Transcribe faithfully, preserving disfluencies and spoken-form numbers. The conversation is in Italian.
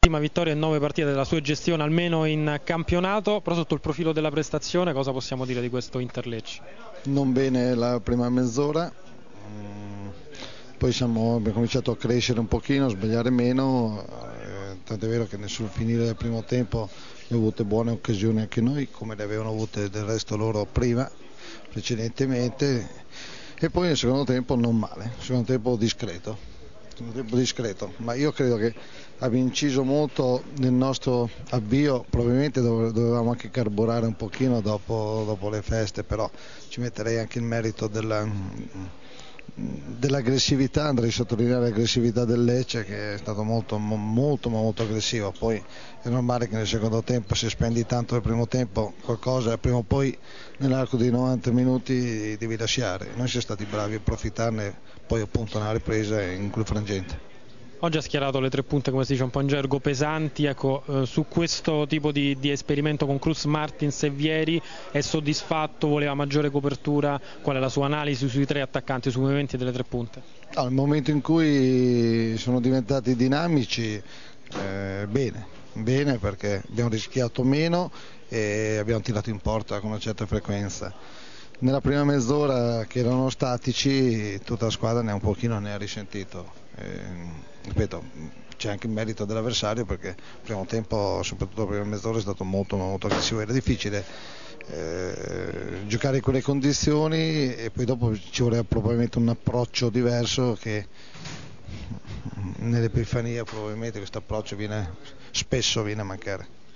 l'ultima vittoria in nove partite della sua gestione, almeno in campionato, però sotto il profilo della prestazione cosa possiamo dire di questo Inter-Lecce? Non bene la prima mezz'ora, poi siamo, abbiamo cominciato a crescere un pochino, a sbagliare meno, eh, tanto è vero che sul finire del primo tempo abbiamo avuto buone occasioni anche noi, come le avevano avute del resto loro prima, precedentemente, e poi nel secondo tempo non male, secondo tempo discreto, secondo tempo discreto, ma io credo che abbia inciso molto nel nostro avvio, probabilmente dovevamo anche carburare un pochino dopo, dopo le feste, però ci metterei anche il merito della... dell'aggressività, andrei a sottolineare l'aggressività del Lecce, che è stato molto molto molto aggressivo. Poi è normale che nel secondo tempo, se spendi tanto nel primo tempo, qualcosa prima o poi nell'arco di novanta minuti devi lasciare. Noi siamo stati bravi a approfittarne poi appunto nella ripresa in quel frangente. Oggi ha schierato le tre punte, come si dice un po' in gergo, pesanti. Ecco, eh, su questo tipo di, di esperimento con Cruz, Martins e Vieri è soddisfatto? Voleva maggiore copertura? Qual è la sua analisi sui tre attaccanti, sui movimenti delle tre punte? No, nel momento in cui sono diventati dinamici, eh, bene, bene, perché abbiamo rischiato meno e abbiamo tirato in porta con una certa frequenza. Nella prima mezz'ora, che erano statici, tutta la squadra ne ha un pochino ne ha risentito. Eh, ripeto, c'è anche il merito dell'avversario, perché il primo tempo, soprattutto la prima mezz'ora, è stato molto molto aggressivo. Era difficile eh, giocare in quelle condizioni, e poi dopo ci voleva probabilmente un approccio diverso, che nell'Epifania probabilmente questo approccio viene, spesso viene a mancare.